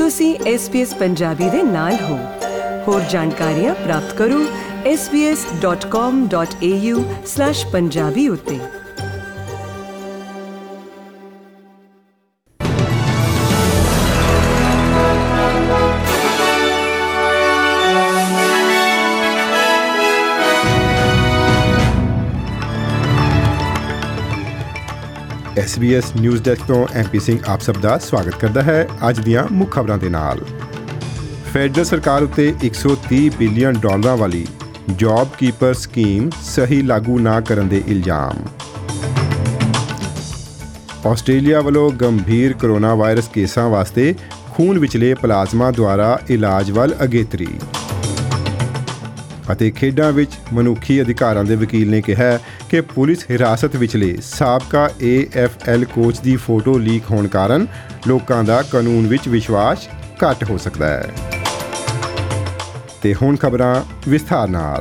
ਤੁਸੀਂ SBS ਪੰਜਾਬੀ ਦੇ ਨਾਲ ਹੋ। ਹੋਰ ਜਾਣਕਾਰੀਆਂ ਪ੍ਰਾਪਤ ਕਰੋ sbs.com.au/punjabi ਉੱਤੇ। SBS ਨਿਊਜ਼ ਡੈਸਕ ਤੋਂ MP ਸਿੰਘ ਆਪ ਸਭ ਦਾ ਸਵਾਗਤ ਕਰਦਾ ਹੈ। ਅੱਜ ਦੀਆਂ ਮੁੱਖ ਖਬਰਾਂ ਦੇ ਨਾਲ ਫੈਡਰਲ ਸਰਕਾਰ ਉੱਤੇ $130 ਬਿਲੀਅਨ ਵਾਲੀ ਜੌਬ ਕੀਪਰ ਸਕੀਮ ਸਹੀ ਲਾਗੂ ਨਾ ਕਰਨ ਦੇ ਇਲਜ਼ਾਮ। ਆਸਟ੍ਰੇਲੀਆ ਵੱਲੋਂ ਗੰਭੀਰ ਕੋਰੋਨਾ ਵਾਇਰਸ ਕੇਸਾਂ ਵਾਸਤੇ ਖੂਨ ਵਿਚਲੇ ਪਲਾਜ਼ਮਾ ਦੁਆਰਾ ਇਲਾਜ ਵੱਲ ਅਗੇਤਰੀ। ਅਤੇ ਖੇਡਾਂ ਵਿੱਚ ਮਨੁੱਖੀ ਅਧਿਕਾਰਾਂ ਦੇ ਵਕੀਲ ਨੇ ਕਿਹਾ ਕਿ ਪੁਲਿਸ ਹਿਰਾਸਤ ਵਿਚਲੇ ਸਾਬਕਾ AFL ਕੋਚ ਦੀ ਫੋਟੋ ਲੀਕ ਹੋਣ ਕਾਰਨ ਲੋਕਾਂ ਦਾ ਕਾਨੂੰਨ ਵਿੱਚ ਵਿਸ਼ਵਾਸ ਘੱਟ ਹੋ ਸਕਦਾ ਹੈ। ਤੇ ਹੁਣ ਖਬਰਾਂ ਵਿਸਥਾਰ ਨਾਲ।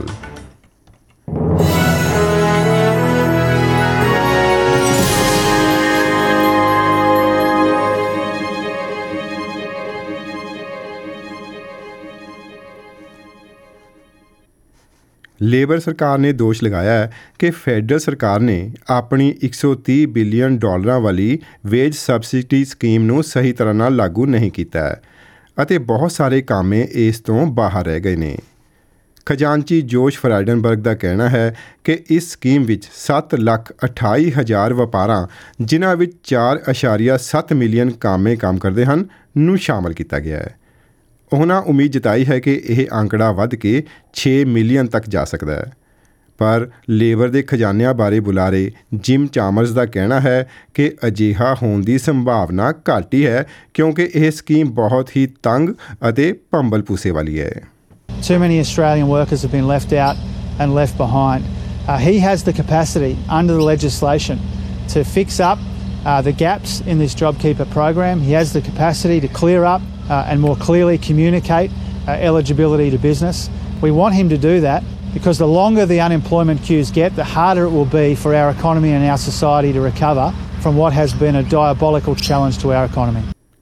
ਲੇਬਰ ਸਰਕਾਰ ਨੇ ਦੋਸ਼ ਲਗਾਇਆ ਹੈ ਕਿ ਫੈਡਰਲ ਸਰਕਾਰ ਨੇ ਆਪਣੀ $130 ਬਿਲੀਅਨ ਵਾਲੀ ਵੇਜ ਸਬਸਿਡੀ ਸਕੀਮ ਨੂੰ ਸਹੀ ਤਰ੍ਹਾਂ ਨਾਲ ਲਾਗੂ ਨਹੀਂ ਕੀਤਾ ਹੈ ਅਤੇ ਬਹੁਤ ਸਾਰੇ ਕਾਮੇ ਇਸ ਤੋਂ ਬਾਹਰ ਰਹਿ ਗਏ ਨੇ। ਖਜ਼ਾਨਚੀ ਜੋਸ਼ ਫਰਾਈਡਨਬਰਗ ਦਾ ਕਹਿਣਾ ਹੈ ਕਿ ਇਸ ਸਕੀਮ ਵਿੱਚ 7,28,000 ਵਪਾਰਾਂ, ਜਿਨ੍ਹਾਂ ਵਿੱਚ 4.7 ਮਿਲੀਅਨ ਕਾਮੇ ਕੰਮ ਕਰਦੇ ਹਨ, ਨੂੰ ਸ਼ਾਮਲ ਕੀਤਾ ਗਿਆ ਹੈ। ਉਹਨਾਂ ਉਮੀਦ ਜਤਾਈ ਹੈ ਕਿ ਇਹ ਅੰਕੜਾ ਵੱਧ ਕੇ 6 ਮਿਲੀਅਨ ਤੱਕ ਜਾ ਸਕਦਾ ਹੈ, ਪਰ ਲੇਬਰ ਦੇ ਖਜ਼ਾਨਿਆਂ ਬਾਰੇ ਬੁਲਾਰੇ ਜਿਮ ਚਾਮਰਸ ਦਾ ਕਹਿਣਾ ਹੈ ਕਿ ਅਜਿਹਾ ਹੋਣ ਦੀ ਸੰਭਾਵਨਾ ਘੱਟ ਹੀ ਹੈ ਕਿਉਂਕਿ ਇਹ ਸਕੀਮ ਬਹੁਤ ਹੀ ਤੰਗ ਅਤੇ ਭੰਬਲ ਭੂਸੇ ਵਾਲੀ ਹੈ। Too many Australian workers have been left out and left behind. He has the capacity under the legislation to fix up the gaps in this JobKeeper program. He has the capacity to clear up and more clearly communicate eligibility to business. We want him to do that because the longer the unemployment queues get, the harder it will be for our economy and our society to recover from what has been a diabolical challenge to our economy.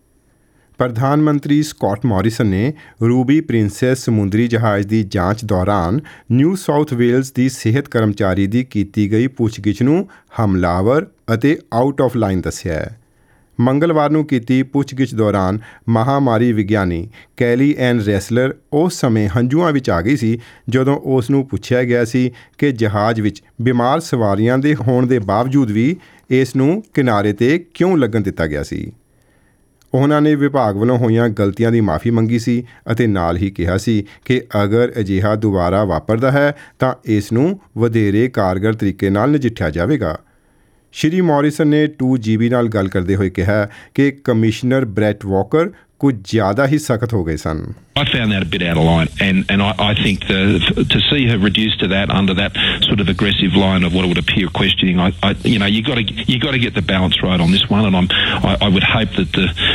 ਪ੍ਰਧਾਨ ਮੰਤਰੀ Scott Morrison ਨੇ Ruby Princess ਸਮੁੰਦਰੀ ਜਹਾਜ਼ ਦੀ ਜਾਂਚ ਦੌਰਾਨ new south Wales ਦੀ ਸਿਹਤ ਕਰਮਚਾਰੀ ਦੀ ਕੀਤੀ ਗਈ ਪੁੱਛਗਿੱਛ ਨੂੰ ਹਮਲਾਵਰ ਅਤੇ ਆਊਟ ਆਫ ਲਾਈਨ ਦੱਸਿਆ ਹੈ। ਮੰਗਲਵਾਰ ਨੂੰ ਕੀਤੀ ਪੁੱਛਗਿੱਛ ਦੌਰਾਨ ਮਹਾਮਾਰੀ ਵਿਗਿਆਨੀ ਕੈਲੀ ਐਨ ਰੈਸਲਰ ਉਸ ਸਮੇਂ ਹੰਝੂਆਂ ਵਿੱਚ ਆ ਗਈ ਸੀ ਜਦੋਂ ਉਸ ਨੂੰ ਪੁੱਛਿਆ ਗਿਆ ਸੀ ਕਿ ਜਹਾਜ਼ ਵਿੱਚ ਬਿਮਾਰ ਸਵਾਰੀਆਂ ਦੇ ਹੋਣ ਦੇ ਬਾਵਜੂਦ ਵੀ ਇਸ ਨੂੰ ਕਿਨਾਰੇ 'ਤੇ ਕਿਉਂ ਲੱਗਣ ਦਿੱਤਾ ਗਿਆ ਸੀ। ਉਹਨਾਂ ਨੇ ਵਿਭਾਗ ਵੱਲੋਂ ਹੋਈਆਂ ਗਲਤੀਆਂ ਦੀ ਮਾਫ਼ੀ ਮੰਗੀ ਸੀ ਅਤੇ ਨਾਲ ਹੀ ਕਿਹਾ ਸੀ ਕਿ ਅਗਰ ਅਜਿਹਾ ਦੁਬਾਰਾ ਵਾਪਰਦਾ ਹੈ ਤਾਂ ਇਸ ਨੂੰ ਵਧੇਰੇ ਕਾਰਗਰ ਤਰੀਕੇ ਨਾਲ ਨਜਿੱਠਿਆ ਜਾਵੇਗਾ। ਸ਼੍ਰੀ ਮੌਰਿਸਨ ਨੇ 2GB ਨਾਲ ਗੱਲ ਕਰਦੇ ਹੋਏ ਕਿਹਾ ਕਿ ਕਮਿਸ਼ਨਰ ਬ੍ਰੈਟ ਵਾਕਰ ਕੁਝ ਜ਼ਿਆਦਾ ਹੀ ਸਖਤ ਹੋ ਗਏ ਸਨ। I found that a bit out of line, and I think to see her reduced to that under that sort of aggressive line of what would appear questioning, you got to get the balance right on this one, and I would hope that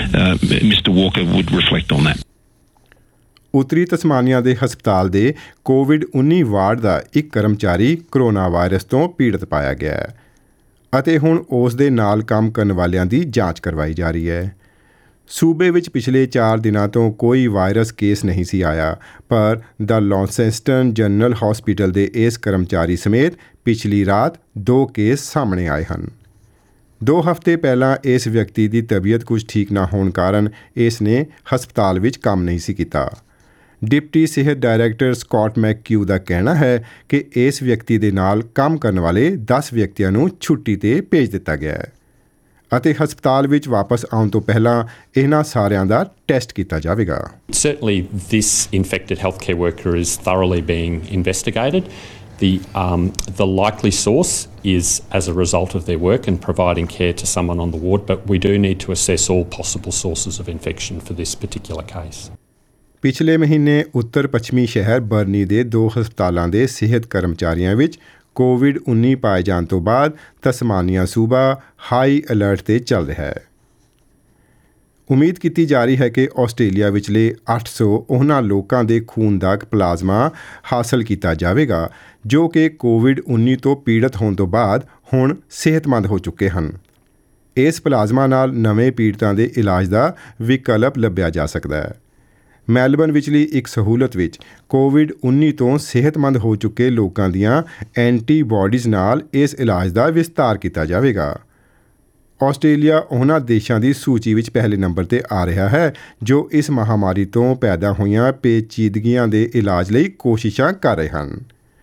Mr. Walker would reflect on that. ਉੱਤਰੀ Tasmania ਦੇ ਹਸਪਤਾਲ ਦੇ COVID-19 ward ਦਾ ਇੱਕ ਕਰਮਚਾਰੀ corona virus ਤੋਂ ਪੀੜਤ ਪਾਇਆ ਗਿਆ ਹੈ ਅਤੇ ਹੁਣ ਉਸ ਦੇ ਨਾਲ ਕੰਮ ਕਰਨ ਵਾਲਿਆਂ ਦੀ ਜਾਂਚ ਕਰਵਾਈ ਜਾ ਰਹੀ ਹੈ। ਸੂਬੇ ਵਿੱਚ ਪਿਛਲੇ 4 ਦਿਨਾਂ ਤੋਂ ਕੋਈ ਵਾਇਰਸ ਕੇਸ ਨਹੀਂ ਸੀ ਆਇਆ, ਪਰ ਦ ਲੌਂਸੈਸਟਨ ਜਨਰਲ ਹਸਪੀਟਲ ਦੇ ਇਸ ਕਰਮਚਾਰੀ ਸਮੇਤ ਪਿਛਲੀ ਰਾਤ 2 ਕੇਸ ਸਾਹਮਣੇ ਆਏ ਹਨ। 2 ਹਫ਼ਤੇ ਪਹਿਲਾਂ ਇਸ ਵਿਅਕਤੀ ਦੀ ਤਬੀਅਤ ਕੁਝ ਠੀਕ ਨਾ ਹੋਣ ਕਾਰਨ ਇਸ ਨੇ ਹਸਪਤਾਲ ਵਿੱਚ ਕੰਮ ਨਹੀਂ ਸੀ ਕੀਤਾ। ਡਿਪਟੀ ਸਿਹਤ ਡਾਇਰੈਕਟਰ ਸਕਾਟ ਮੈਕਕਿਊ ਦਾ ਕਹਿਣਾ ਹੈ ਕਿ ਇਸ ਵਿਅਕਤੀ ਦੇ ਨਾਲ ਕੰਮ ਕਰਨ ਵਾਲੇ 10 ਵਿਅਕਤੀਆਂ ਨੂੰ ਛੁੱਟੀ 'ਤੇ ਭੇਜ ਦਿੱਤਾ ਗਿਆ ਹੈ ਅਤੇ ਹਸਪਤਾਲ ਵਿੱਚ ਵਾਪਸ ਆਉਣ ਤੋਂ ਪਹਿਲਾਂ ਇਹਨਾਂ ਸਾਰਿਆਂ ਦਾ ਟੈਸਟ ਕੀਤਾ ਜਾਵੇਗਾ। Certainly this infected healthcare worker is thoroughly being investigated. The likely source is as a result of their work and providing care to someone on the ward, but we do need to assess all possible sources of infection for this particular case. ਪਿਛਲੇ ਮਹੀਨੇ ਉੱਤਰ ਪੱਛਮੀ ਸ਼ਹਿਰ Bernie ਦੇ 2 ਹਸਪਤਾਲਾਂ ਦੇ ਸਿਹਤ ਕਰਮਚਾਰੀਆਂ ਵਿੱਚ COVID-19 ਪਾਏ ਜਾਣ ਤੋਂ ਬਾਅਦ ਤਸਮਾਨੀਆ ਸੂਬਾ ਹਾਈ ਅਲਰਟ 'ਤੇ ਚੱਲ ਰਿਹਾ ਹੈ। ਉਮੀਦ ਕੀਤੀ ਜਾ ਰਹੀ ਹੈ ਕਿ ਆਸਟ੍ਰੇਲੀਆ ਵਿਚਲੇ 800 ਉਹਨਾਂ ਲੋਕਾਂ ਦੇ ਖੂਨ ਦਾ ਪਲਾਜ਼ਮਾ ਹਾਸਲ ਕੀਤਾ ਜਾਵੇਗਾ ਜੋ ਕਿ COVID-19 ਤੋਂ ਪੀੜਤ ਹੋਣ ਤੋਂ ਬਾਅਦ ਹੁਣ ਸਿਹਤਮੰਦ ਹੋ ਚੁੱਕੇ ਹਨ। ਇਸ ਪਲਾਜ਼ਮਾ ਨਾਲ ਨਵੇਂ ਪੀੜਤਾਂ ਦੇ ਇਲਾਜ ਦਾ ਵਿਕਲਪ ਲੱਭਿਆ ਜਾ ਸਕਦਾ ਹੈ। ਮੈਲਬਨ ਵਿਚਲੀ ਇੱਕ ਸਹੂਲਤ ਵਿੱਚ ਕੋਵਿਡ-19 ਤੋਂ ਸਿਹਤਮੰਦ ਹੋ ਚੁੱਕੇ ਲੋਕਾਂ ਦੀਆਂ ਐਂਟੀਬਾਡੀਜ਼ ਨਾਲ ਇਸ ਇਲਾਜ ਦਾ ਵਿਸਤਾਰ ਕੀਤਾ ਜਾਵੇਗਾ। ਆਸਟ੍ਰੇਲੀਆ ਉਹਨਾਂ ਦੇਸ਼ਾਂ ਦੀ ਸੂਚੀ ਵਿੱਚ ਪਹਿਲੇ ਨੰਬਰ 'ਤੇ ਆ ਰਿਹਾ ਹੈ ਜੋ ਇਸ ਮਹਾਮਾਰੀ ਤੋਂ ਪੈਦਾ ਹੋਈਆਂ ਪੇਚੀਦਗੀਆਂ ਦੇ ਇਲਾਜ ਲਈ ਕੋਸ਼ਿਸ਼ਾਂ ਕਰ ਰਹੇ ਹਨ।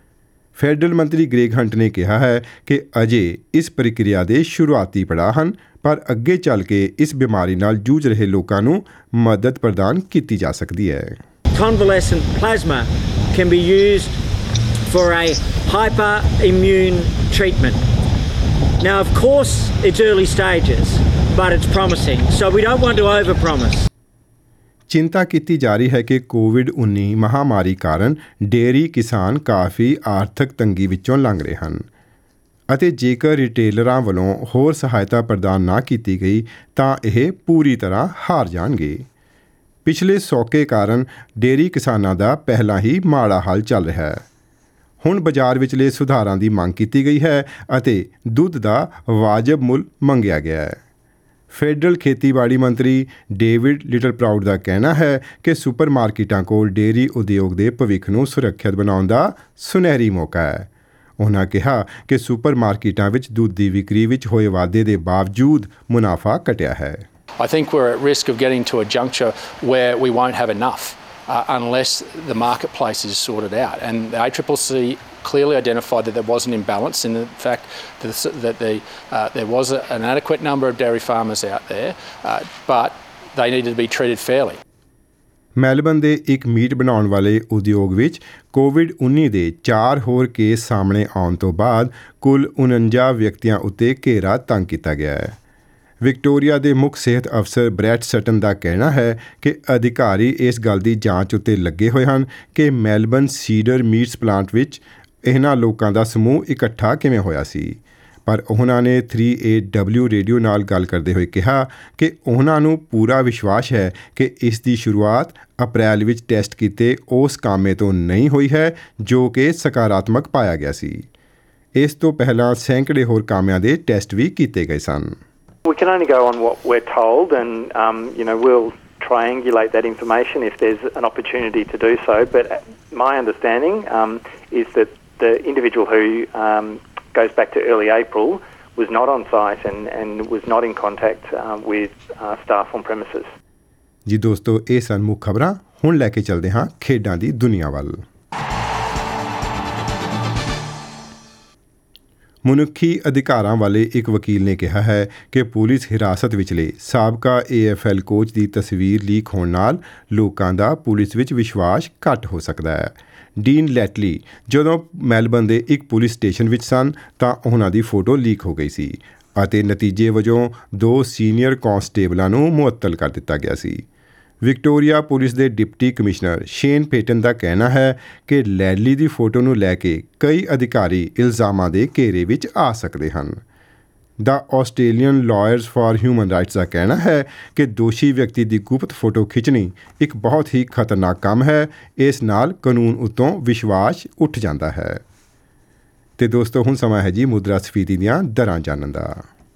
ਫੈਡਰਲ ਮੰਤਰੀ ਗ੍ਰੇਗ ਹੰਟ ਨੇ ਕਿਹਾ ਹੈ ਕਿ ਅਜੇ ਇਸ ਪ੍ਰਕਿਰਿਆ ਦੇ ਸ਼ੁਰੂਆਤੀ ਪੜਾਅ ਹਨ, ਪਰ ਅੱਗੇ ਚੱਲ ਕੇ ਇਸ ਬਿਮਾਰੀ ਨਾਲ ਜੂਝ ਰਹੇ ਲੋਕਾਂ ਨੂੰ ਮਦਦ ਪ੍ਰਦਾਨ ਕੀਤੀ ਜਾ ਸਕਦੀ ਹੈ। Convalescent plasma can be used for a hyperimmune treatment. Now, of course, it's early stages, but it's promising, so we don't want to overpromise. ਚਿੰਤਾ ਕੀਤੀ ਜਾ ਰਹੀ ਹੈ ਕਿ ਕੋਵਿਡ-19 ਮਹਾਮਾਰੀ ਕਾਰਨ ਡੇਅਰੀ ਕਿਸਾਨ ਕਾਫੀ ਆਰਥਿਕ ਤੰਗੀ ਵਿੱਚੋਂ ਲੰਘ ਰਹੇ ਹਨ ਅਤੇ ਜੇਕਰ ਰਿਟੇਲਰਾਂ ਵੱਲੋਂ ਹੋਰ ਸਹਾਇਤਾ ਪ੍ਰਦਾਨ ਨਾ ਕੀਤੀ ਗਈ ਤਾਂ ਇਹ ਪੂਰੀ ਤਰ੍ਹਾਂ ਹਾਰ ਜਾਣਗੇ। ਪਿਛਲੇ ਸੋਕੇ ਕਾਰਨ ਡੇਅਰੀ ਕਿਸਾਨਾਂ ਦਾ ਪਹਿਲਾਂ ਹੀ ਮਾੜਾ ਹਾਲ ਚੱਲ ਰਿਹਾ ਹੈ। ਹੁਣ ਬਾਜ਼ਾਰ ਵਿਚਲੇ ਸੁਧਾਰਾਂ ਦੀ ਮੰਗ ਕੀਤੀ ਗਈ ਹੈ ਅਤੇ ਦੁੱਧ ਦਾ ਵਾਜਬ ਮੁੱਲ ਮੰਗਿਆ ਗਿਆ ਹੈ। ਫੈਡਰਲ ਖੇਤੀਬਾੜੀ ਮੰਤਰੀ ਡੇਵਿਡ ਲਿਟਲਪ੍ਰਾਊਡ ਦਾ ਕਹਿਣਾ ਹੈ ਕਿ ਸੁਪਰਮਾਰਕੀਟਾਂ ਕੋਲ ਡੇਅਰੀ ਉਦਯੋਗ ਦੇ ਭਵਿੱਖ ਨੂੰ ਸੁਰੱਖਿਅਤ ਬਣਾਉਣ ਦਾ ਸੁਨਹਿਰੀ ਮੌਕਾ ਹੈ। ਉਹਨਾਂ ਕਿਹਾ ਕਿ ਸੁਪਰਮਾਰਕੀਟਾਂ ਵਿੱਚ ਦੁੱਧ ਦੀ ਵਿਕਰੀ ਵਿੱਚ ਹੋਏ ਵਾਧੇ ਦੇ ਬਾਵਜੂਦ ਮੁਨਾਫਾ ਘਟਿਆ ਹੈ। I think we're at risk of getting to a juncture where we won't have enough unless the marketplace is sorted out. And the ACCC clearly identified that there was an imbalance in the fact that there was an adequate number of dairy farmers out there, but they needed to be treated fairly. Melbourne ਦੇ ਇੱਕ meat ਬਣਾਉਣ ਵਾਲੇ ਉਦਯੋਗ ਵਿੱਚ ਕੋਵਿਡ-19 ਦੇ 4 ਹੋਰ case ਸਾਹਮਣੇ ਆਉਣ ਤੋਂ ਬਾਅਦ ਕੁੱਲ 49 ਵਿਅਕਤੀਆਂ ਉੱਤੇ ਘੇਰਾ ਤੰਗ ਕੀਤਾ ਗਿਆ ਹੈ। ਵਿਕਟੋਰੀਆ ਦੇ ਮੁੱਖ ਸਿਹਤ ਅਫਸਰ ਬ੍ਰੈਟ ਸਟਨ ਦਾ ਕਹਿਣਾ ਹੈ ਕਿ ਅਧਿਕਾਰੀ ਇਸ ਗੱਲ ਦੀ ਜਾਂਚ ਉੱਤੇ ਲੱਗੇ ਹੋਏ ਹਨ ਕਿ ਮੈਲਬਨ ਸੀਡਰ ਮੀਟਸ ਪਲਾਂਟ ਵਿੱਚ ਇਹਨਾਂ ਲੋਕਾਂ ਦਾ ਸਮੂਹ ਇਕੱਠਾ ਕਿਵੇਂ ਹੋਇਆ ਸੀ। ਪਰ ਉਹਨਾਂ ਨੇ 3AW ਰੇਡੀਓ ਨਾਲ ਗੱਲ ਕਰਦੇ ਹੋਏ ਕਿਹਾ ਕਿ ਉਹਨਾਂ ਨੂੰ ਪੂਰਾ ਵਿਸ਼ਵਾਸ ਹੈ ਕਿ ਇਸ ਦੀ ਸ਼ੁਰੂਆਤ ਅਪ੍ਰੈਲ ਵਿੱਚ ਟੈਸਟ ਕੀਤੇ ਉਸ ਕਾਮੇ ਤੋਂ ਨਹੀਂ ਹੋਈ ਹੈ ਜੋ ਕਿ ਸਕਾਰਾਤਮਕ ਪਾਇਆ ਗਿਆ ਸੀ। ਇਸ ਤੋਂ ਪਹਿਲਾਂ ਸੈਂਕੜੇ ਹੋਰ ਕਾਮਿਆਂ ਦੇ ਟੈਸਟ ਵੀ ਕੀਤੇ ਗਏ ਸਨ। We can only go on what we're told, and we'll triangulate that information if there's an opportunity to do so. But my understanding is that the individual who goes back to early April was not on site and was not in contact with staff on premises. ਜੀ ਦੋਸਤੋ, ਇਹ ਸਨ ਮੁੱਖ ਖਬਰਾਂ। ਹੁਣ ਲੈ ਕੇ ਚੱਲਦੇ ਹਾਂ ਖੇਡਾਂ ਦੀ ਦੁਨੀਆ ਵੱਲ। ਮਨੁੱਖੀ ਅਧਿਕਾਰਾਂ ਵਾਲੇ ਇੱਕ ਵਕੀਲ ਨੇ ਕਿਹਾ ਹੈ ਕਿ ਪੁਲਿਸ ਹਿਰਾਸਤ ਵਿਚਲੇ ਸਾਬਕਾ AFL ਕੋਚ ਦੀ ਤਸਵੀਰ ਲੀਕ ਹੋਣ ਨਾਲ ਲੋਕਾਂ ਦਾ ਪੁਲਿਸ ਵਿੱਚ ਵਿਸ਼ਵਾਸ ਘੱਟ ਹੋ ਸਕਦਾ ਹੈ। ਡੀਨ ਲੈਟਲੀ ਜਦੋਂ ਮੈਲਬਨ ਦੇ ਇੱਕ ਪੁਲਿਸ ਸਟੇਸ਼ਨ ਵਿੱਚ ਸਨ ਤਾਂ ਉਹਨਾਂ ਦੀ ਫੋਟੋ ਲੀਕ ਹੋ ਗਈ ਸੀ ਅਤੇ ਨਤੀਜੇ ਵਜੋਂ 2 ਸੀਨੀਅਰ ਕਾਂਸਟੇਬਲਾਂ ਨੂੰ ਮੁਅੱਤਲ ਕਰ ਦਿੱਤਾ ਗਿਆ ਸੀ। ਵਿਕਟੋਰੀਆ ਪੁਲਿਸ ਦੇ ਡਿਪਟੀ ਕਮਿਸ਼ਨਰ ਸ਼ੇਨ ਪੇਟਨ ਦਾ ਕਹਿਣਾ ਹੈ ਕਿ ਲੈਡਲੀ ਦੀ ਫੋਟੋ ਨੂੰ ਲੈ ਕੇ ਕਈ ਅਧਿਕਾਰੀ ਇਲਜ਼ਾਮਾਂ ਦੇ ਘੇਰੇ ਵਿੱਚ ਆ ਸਕਦੇ ਹਨ। ਦਾ Australian lawyers for human rights ਦਾ ਕਹਿਣਾ ਹੈ ਕਿ ਦੋਸ਼ੀ ਵਿਅਕਤੀ ਦੀ ਗੁਪਤ ਫੋਟੋ ਖਿੱਚਣੀ ਇੱਕ ਬਹੁਤ ਹੀ ਖਤਰਨਾਕ ਕੰਮ ਹੈ। ਇਸ ਨਾਲ ਕਾਨੂੰਨ ਉੱਤੋਂ ਵਿਸ਼ਵਾਸ ਉੱਠ ਜਾਂਦਾ ਹੈ। ਤੇ ਦੋਸਤੋ, ਹੁਣ ਸਮਾਂ ਹੈ ਜੀ ਮੁਦਰਾ ਸਫੀਤੀ ਦੀਆਂ ਦਰਾਂ ਜਾਣਨ ਦਾ।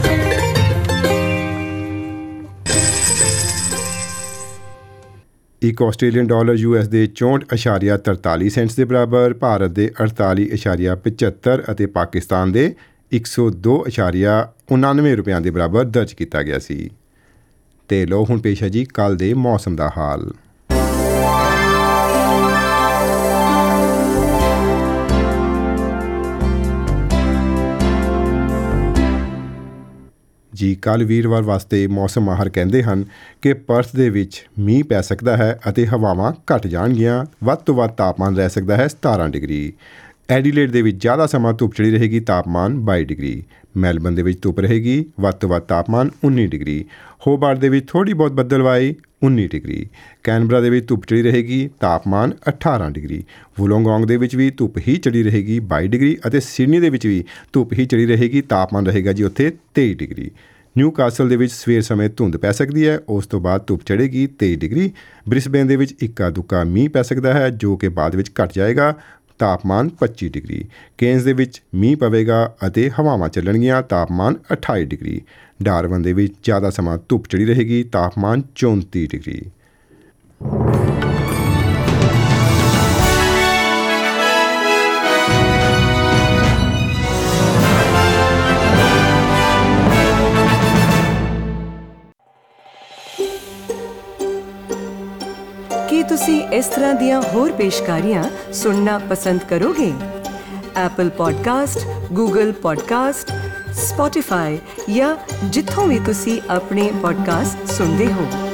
ਇੱਕ ਆਸਟ੍ਰੇਲੀਅਨ ਡਾਲਰ US ਦੇ 64.43 ਸੈਂਟਸ ਦੇ ਬਰਾਬਰ, ਭਾਰਤ ਦੇ 48.75 ਅਤੇ ਪਾਕਿਸਤਾਨ ਦੇ 102.99 ਰੁਪਇਆਂ ਦੇ ਬਰਾਬਰ ਦਰਜ ਕੀਤਾ ਗਿਆ ਸੀ। ਤੇ ਲਓ ਹੁਣ ਪੇਸ਼ ਹੈ ਜੀ ਕੱਲ੍ਹ ਦੇ ਮੌਸਮ ਦਾ ਹਾਲ। ਜੀ ਕੱਲ੍ਹ ਵੀਰਵਾਰ ਵਾਸਤੇ ਮੌਸਮ ਮਾਹਰ ਕਹਿੰਦੇ ਹਨ ਕਿ ਪਰਥ ਦੇ ਵਿੱਚ ਮੀਂਹ ਪੈ ਸਕਦਾ ਹੈ ਅਤੇ ਹਵਾਵਾਂ ਘੱਟ ਜਾਣਗੀਆਂ। ਵੱਧ ਤੋਂ ਵੱਧ ਤਾਪਮਾਨ ਰਹਿ ਸਕਦਾ ਹੈ 17 ਡਿਗਰੀ। ਐਡੀਲੇਡ ਦੇ ਵਿੱਚ ਜ਼ਿਆਦਾ ਸਮਾਂ ਧੁੱਪ ਚੜੀ ਰਹੇਗੀ, ਤਾਪਮਾਨ 22 ਡਿਗਰੀ। ਮੈਲਬਨ ਦੇ ਵਿੱਚ ਧੁੱਪ ਰਹੇਗੀ, ਵੱਧ ਤੋਂ ਵੱਧ ਤਾਪਮਾਨ 19 ਡਿਗਰੀ। ਹੋਬਾਰਟ ਦੇ ਵਿੱਚ ਥੋੜ੍ਹੀ ਬਹੁਤ ਬੱਦਲਵਾਈ 19 ਡਿਗਰੀ। ਕੈਨਬਰਾ ਦੇ ਵਿੱਚ ਧੁੱਪ ਚੜੀ ਰਹੇਗੀ, ਤਾਪਮਾਨ 18 ਡਿਗਰੀ। ਵੁਲੋਂਗੋਂਗ ਦੇ ਵਿੱਚ ਵੀ ਧੁੱਪ ਹੀ ਚੜੀ ਰਹੇਗੀ 22 ਡਿਗਰੀ ਅਤੇ ਸਿਡਨੀ ਦੇ ਵਿੱਚ ਵੀ ਧੁੱਪ ਹੀ ਚੜੀ ਰਹੇਗੀ, ਤਾਪਮਾਨ ਰਹੇਗਾ ਜੀ ਉੱਥੇ 23 ਡਿਗਰੀ। ਨਿਊ ਕਾਸਲ ਦੇ ਵਿੱਚ ਸਵੇਰ ਸਮੇਂ ਧੁੰਦ ਪੈ ਸਕਦੀ ਹੈ, ਉਸ ਤੋਂ ਬਾਅਦ ਧੁੱਪ ਚੜ੍ਹੇਗੀ 23 ਡਿਗਰੀ। ਬ੍ਰਿਸਬੇਨ ਦੇ ਵਿੱਚ ਇੱਕਾ ਦੁੱਕਾ ਮੀਂਹ ਪੈ ਸਕਦਾ ਹੈ ਜੋ ਕਿ ਬਾਅਦ ਵਿੱਚ ਘਟ ਜਾਏਗਾ, ਤਾਪਮਾਨ 25 ਡਿਗਰੀ। ਕੇਨਜ਼ ਦੇ ਵਿੱਚ ਮੀਂਹ ਪਵੇਗਾ ਅਤੇ ਹਵਾਵਾਂ ਚੱਲਣਗੀਆਂ, ਤਾਪਮਾਨ 28 ਡਿਗਰੀ। ਡਾਰਵਨ ਦੇ ਵਿੱਚ ਜ਼ਿਆਦਾ ਸਮਾਂ ਧੁੱਪ ਚੜੀ ਰਹੇਗੀ, ਤਾਪਮਾਨ 34 ਡਿਗਰੀ। ਕੀ ਤੁਸੀਂ ਇਸ ਤਰ੍ਹਾਂ ਦੀਆਂ ਹੋਰ ਪੇਸ਼ਕਾਰੀਆਂ ਸੁਣਨਾ ਪਸੰਦ ਕਰੋਗੇ? Apple podcast, Google podcast, Spotify ਜਾਂ ਜਿੱਥੋਂ ਵੀ ਤੁਸੀਂ ਆਪਣੇ ਪੋਡਕਾਸਟ ਸੁਣਦੇ ਹੋ।